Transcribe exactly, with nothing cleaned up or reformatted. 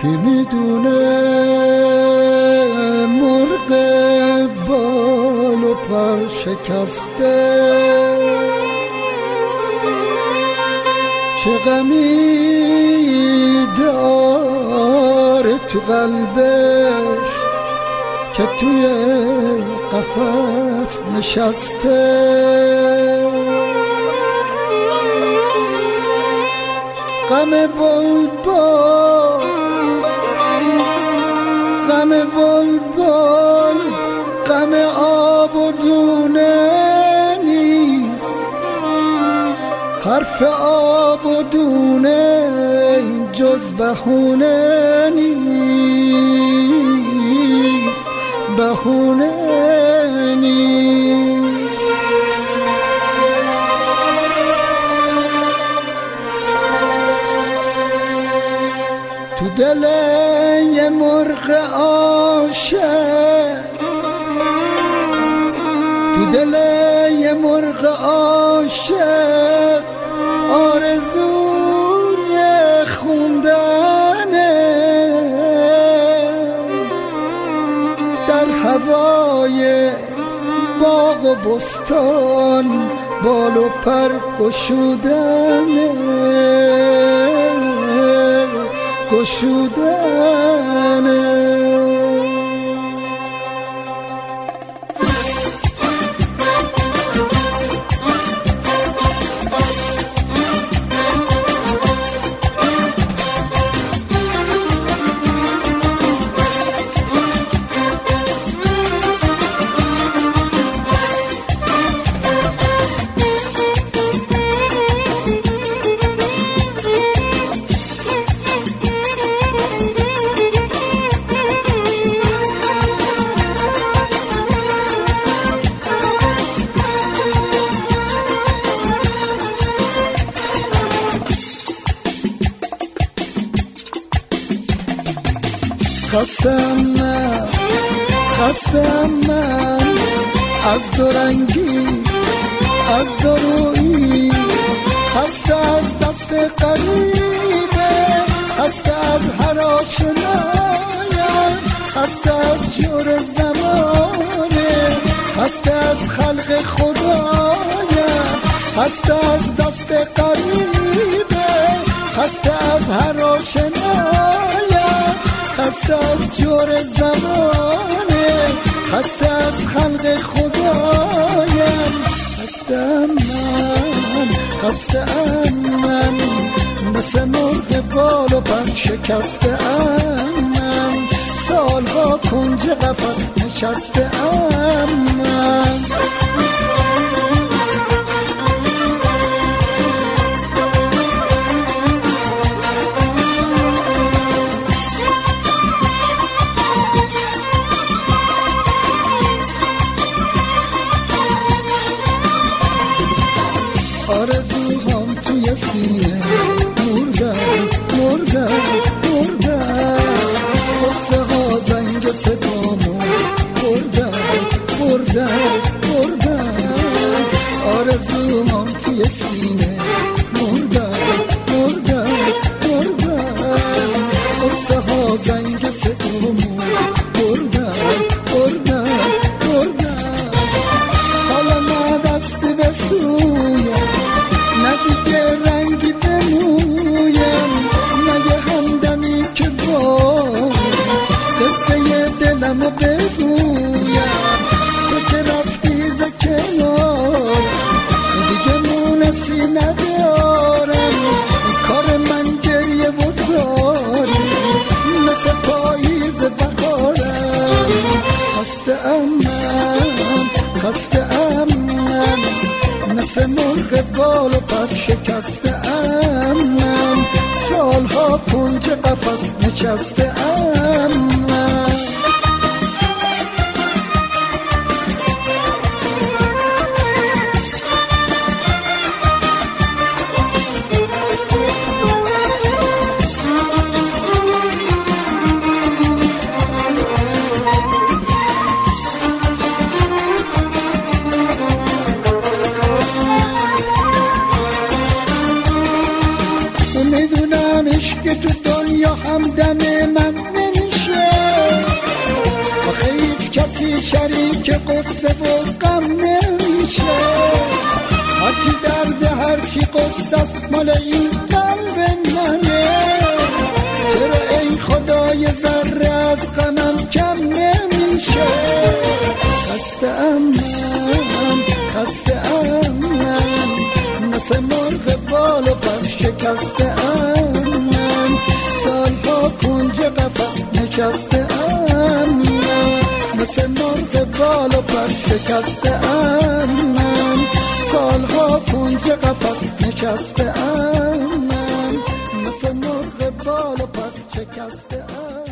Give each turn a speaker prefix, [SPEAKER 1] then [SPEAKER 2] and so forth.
[SPEAKER 1] کی میدونه مرغ بال و پر شکسته چه غمی داره تو قلبش که توی قفس نشسته غم بلبل غم بلبل غم آب و دونه نیست حرف آب و دونه جز بهونه نیست بهونه نیست تو دل یه مرغ عاشق تو دل یه مرغ عاشق آرزوی خوندنه در هوای باغ و بستان بال و پر گشودنه گشودنه خستم من خستم من از دورنگی از دورویی خسته از دست قریبه خسته از هر آشنایم خسته از جور زمانه خسته از خلق خدایم خسته از دست قریبه خسته از هر آشنایم خسته از جور زمانه خسته از خلق خدایم خستم من خستم من مثل مرغ بال و پر شکسته ام من سالها کنج قفس نشسته ام من آرزوهام توی سینه مردن مردن مردن قصه ها زنگ صدامو بردن بردن بردن آرزوهام توی سینه مردن مردن مردن قصه ها زنگ صدامو بردن بردن بردن حالا نه دستی به سویم نه دیگه رنگی بمویم نه یه همدمی که با قصه دلمو بگویم تو که رفتی ز کنار دیگه مونسی ندارم کار من گریه و زاری مثل پاییز بهارم خسته ام من خسته ام من مثل مرغ بال و پر شکسته ام من سالها کنج قفس نشسته ام من عشق تو دنیا همدم من نمیشه، آخه هیچ کسی شریک قصه و غم نمیشه. هرچی درد هرچی قصه است مال این قلب منه، چرا ای خدای ذره از غمم کم نمیشه. خسته ام من، خسته ام من، مثل مرغ بال و پر شکسته ام من، سالها کنج قفس نشسته ام من، مثل مرغ بال و پر شکسته ام من، سالها کنج قفس نشسته ام من، مثل مرغ بال و پر شکسته ام.